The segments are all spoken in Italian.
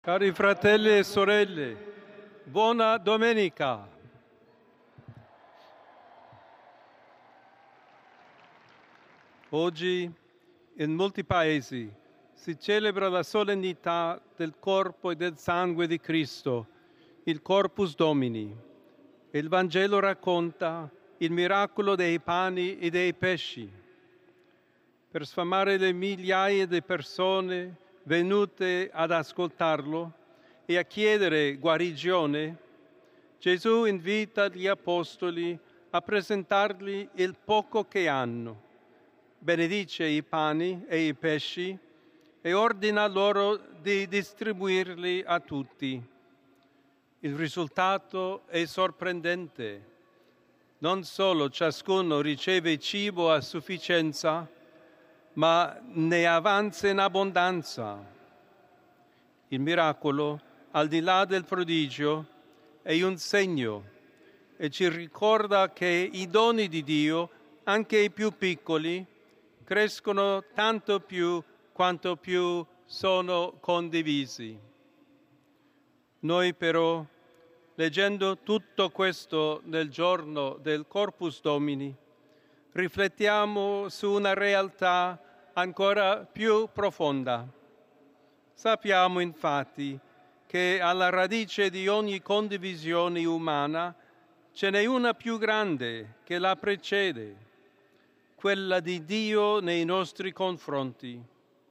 Cari fratelli e sorelle, buona domenica. Oggi in molti paesi si celebra la solennità del corpo e del sangue di Cristo, il Corpus Domini. Il Vangelo racconta il miracolo dei pani e dei pesci. Per sfamare le migliaia di persone venute ad ascoltarlo e a chiedere guarigione, Gesù invita gli apostoli a presentargli il poco che hanno, benedice i pani e i pesci e ordina loro di distribuirli a tutti. Il risultato è sorprendente. Non solo ciascuno riceve cibo a sufficienza, ma ne avanza in abbondanza. Il miracolo, al di là del prodigio, è un segno e ci ricorda che i doni di Dio, anche i più piccoli, crescono tanto più quanto più sono condivisi. Noi però, leggendo tutto questo nel giorno del Corpus Domini, riflettiamo su una realtà ancora più profonda. Sappiamo infatti che alla radice di ogni condivisione umana ce n'è una più grande che la precede, quella di Dio nei nostri confronti.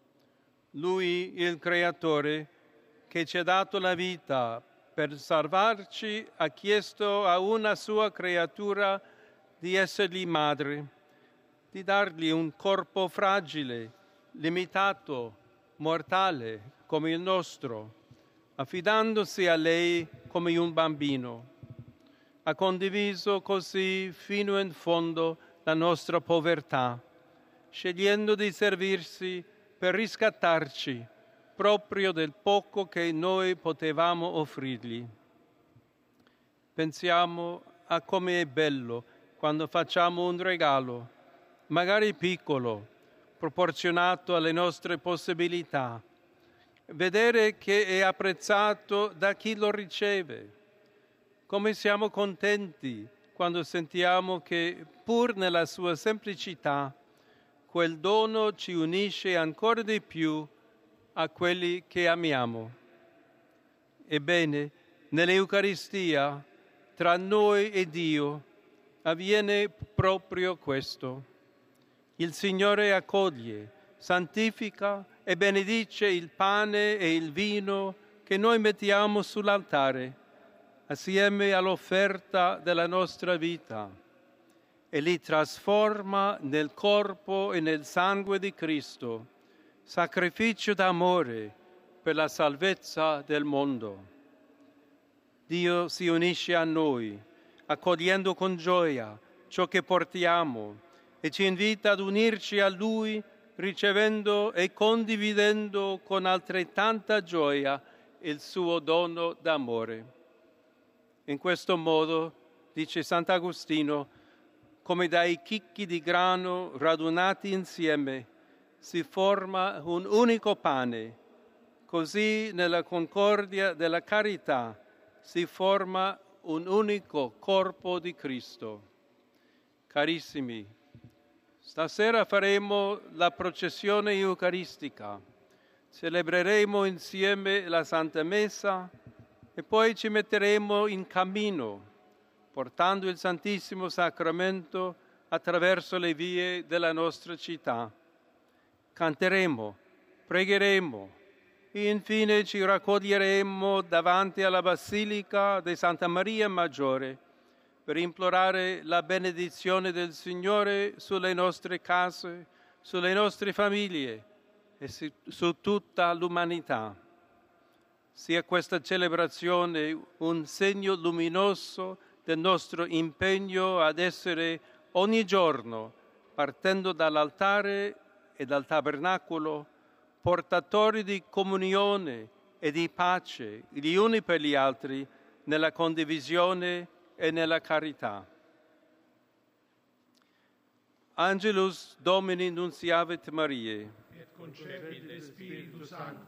Lui, il Creatore, che ci ha dato la vita per salvarci, ha chiesto a una sua creatura di essergli madre, di dargli un corpo fragile, limitato, mortale come il nostro, affidandosi a lei come un bambino. Ha condiviso così fino in fondo la nostra povertà, scegliendo di servirsi per riscattarci proprio del poco che noi potevamo offrirgli. Pensiamo a come è bello quando facciamo un regalo, magari piccolo, proporzionato alle nostre possibilità, vedere che è apprezzato da chi lo riceve. Come siamo contenti quando sentiamo che, pur nella sua semplicità, quel dono ci unisce ancora di più a quelli che amiamo. Ebbene, nell'Eucaristia, tra noi e Dio, avviene proprio questo. Il Signore accoglie, santifica e benedice il pane e il vino che noi mettiamo sull'altare, assieme all'offerta della nostra vita, e li trasforma nel corpo e nel sangue di Cristo, sacrificio d'amore per la salvezza del mondo. Dio si unisce a noi, accogliendo con gioia ciò che portiamo e ci invita ad unirci a Lui, ricevendo e condividendo con altrettanta gioia il suo dono d'amore. In questo modo, dice Sant'Agostino, come dai chicchi di grano radunati insieme, si forma un unico pane, così nella concordia della carità si forma un unico corpo di Cristo. Carissimi, stasera faremo la processione eucaristica, celebreremo insieme la Santa Messa e poi ci metteremo in cammino, portando il Santissimo Sacramento attraverso le vie della nostra città. Canteremo, pregheremo e infine ci raccoglieremo davanti alla Basilica di Santa Maria Maggiore per implorare la benedizione del Signore sulle nostre case, sulle nostre famiglie e su tutta l'umanità. Sia questa celebrazione un segno luminoso del nostro impegno ad essere ogni giorno, partendo dall'altare e dal tabernacolo, portatori di comunione e di pace gli uni per gli altri nella condivisione e nella carità. Angelus Domini nunciavit Mariae. Et concepit de Spiritu Sancto.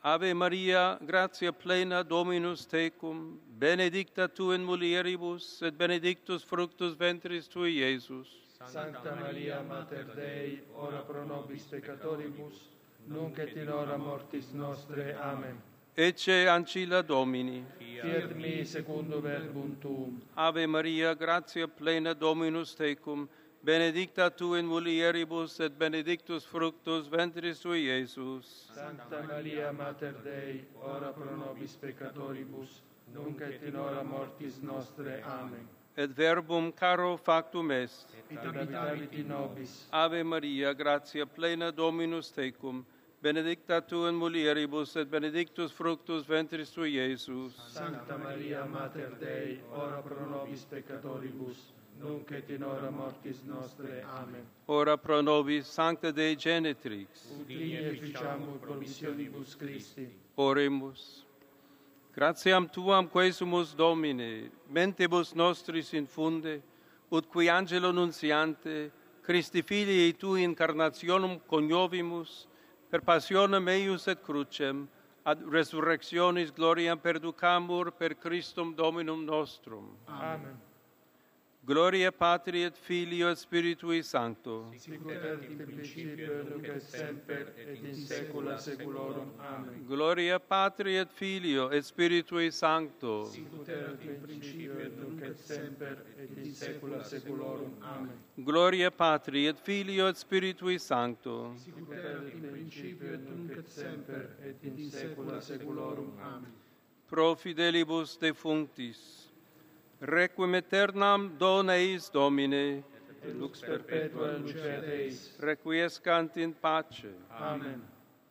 Ave Maria, gratia plena, Dominus tecum, benedicta tu in mulieribus, et benedictus fructus ventris tui, Iesus. Sancta Maria, Mater Dei, ora pro nobis peccatoribus, nunc et in hora mortis nostre. Amen. Ecce ancilla Domini. Fiat mi secundum verbum tuum. Ave Maria, gratia plena, Dominus tecum, benedicta tu in mulieribus, et benedictus fructus ventris tui, Iesus. Sancta Maria, Mater Dei, ora pro nobis peccatoribus, nunc et in hora mortis nostre. Amen. Et verbum caro factum est. Et habitavit in nobis. Ave Maria, gratia plena, Dominus tecum, benedicta tu in mulieribus, et benedictus fructus ventris tui, Iesus. Sancta Maria, Mater Dei, ora pro nobis peccatoribus, nunc et in hora mortis nostre. Amen. Ora pro nobis, Sancta Dei Genitrix. Udini et ficiamur promissionibus Christi. Oremus. Gratiam tuam quesumus Domine, mentibus nostris infunde, ut qui angelo nuntiante, Christi filii tui incarnationum coniovimus, per passionem eius et crucem, ad resurrectionis gloriam perducamur per Christum Dominum nostrum. Amen. Gloria Patri et Filio et Spiritui Sancto. Sicut erat in principio, nunc et semper, et in saecula saeculorum. Amen. Gloria Patri et Filio et Spiritui Sancto. Sicut erat in principio, nunc et semper, et in saecula saeculorum. Amen. Gloria Patri et Filio et Spiritui Sancto. Sicut erat in principio, nunc et semper, et in saecula saeculorum. Amen. Pro fidelibus defunctis. Requiem aeternam dona eis Domine, Et lux perpetua lucet eis. requiescant in pace. Amen.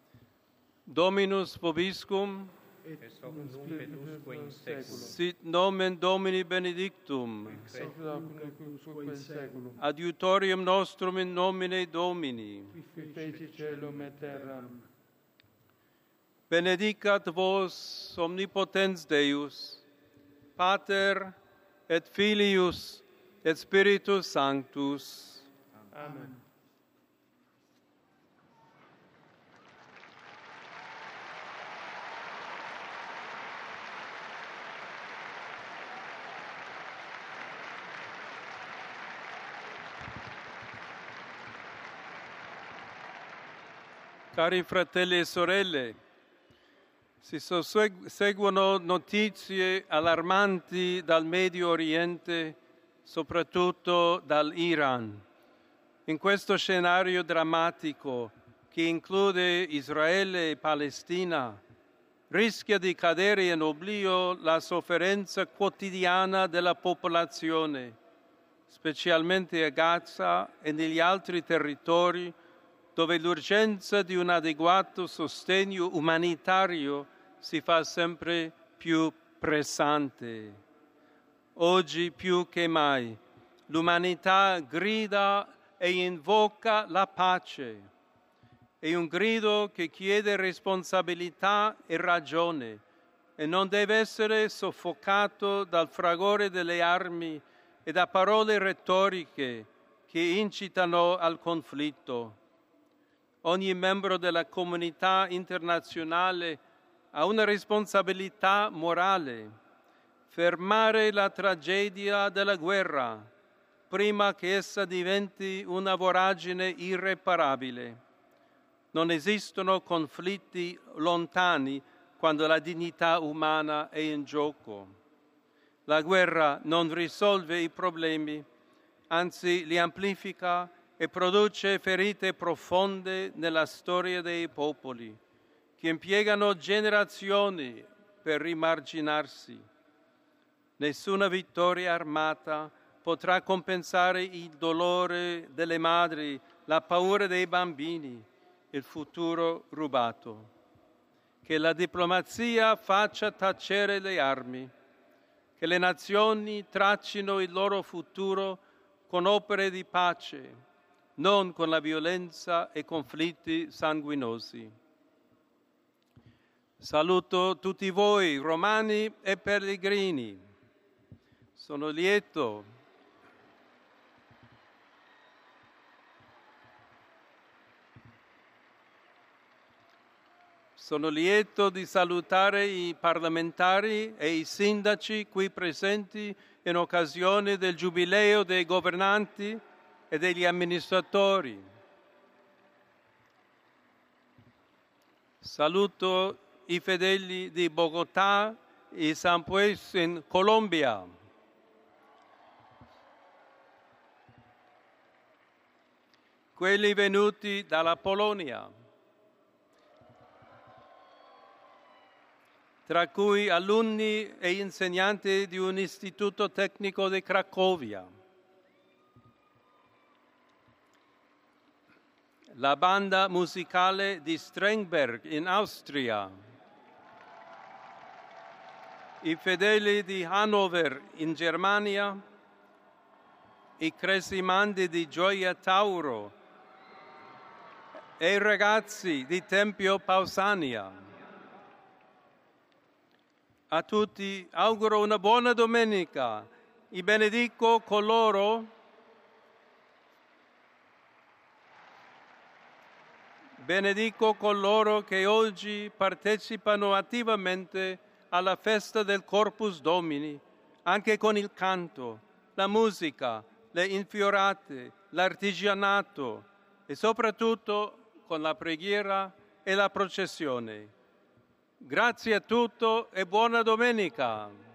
Dominus vobiscum, Et nunc spiritusque in saeculum. sit nomen Domini benedictum, Ex hoc nunc usque in saeculum. adiutorium nostrum in nomine Domini. Qui feci caelum et terram. Benedicat vos omnipotens Deus, Pater et Filius et Spiritus Sanctus. Amen. Cari fratelli e sorelle, si susseguono notizie allarmanti dal Medio Oriente, soprattutto dall'Iran. In questo scenario drammatico, che include Israele e Palestina, rischia di cadere in oblio la sofferenza quotidiana della popolazione, specialmente a Gaza e negli altri territori dove l'urgenza di un adeguato sostegno umanitario si fa sempre più pressante. Oggi più che mai l'umanità grida e invoca la pace. È un grido che chiede responsabilità e ragione e non deve essere soffocato dal fragore delle armi e da parole retoriche che incitano al conflitto. Ogni membro della comunità internazionale ha una responsabilità morale: fermare la tragedia della guerra prima che essa diventi una voragine irreparabile. Non esistono conflitti lontani quando la dignità umana è in gioco. La guerra non risolve i problemi, anzi li amplifica e produce ferite profonde nella storia dei popoli, che impiegano generazioni per rimarginarsi. Nessuna vittoria armata potrà compensare il dolore delle madri, la paura dei bambini, il futuro rubato. Che la diplomazia faccia tacere le armi, che le nazioni traccino il loro futuro con opere di pace, non con la violenza e conflitti sanguinosi. Saluto tutti voi, romani e pellegrini. Sono lieto Sono lieto di salutare i parlamentari e i sindaci qui presenti in occasione del Giubileo dei governanti e degli amministratori. Saluto i fedeli di Bogotà e San Pues in Colombia. Quelli venuti dalla Polonia, tra cui alunni e insegnanti di un istituto tecnico di Cracovia. La banda musicale di Strengberg in Austria, i fedeli di Hannover in Germania, i cresimandi di Gioia Tauro e i ragazzi di Tempio Pausania. A tutti auguro una buona domenica e benedico coloro che oggi partecipano attivamente alla festa del Corpus Domini, anche con il canto, la musica, le infiorate, l'artigianato e soprattutto con la preghiera e la processione. Grazie a tutti e buona domenica!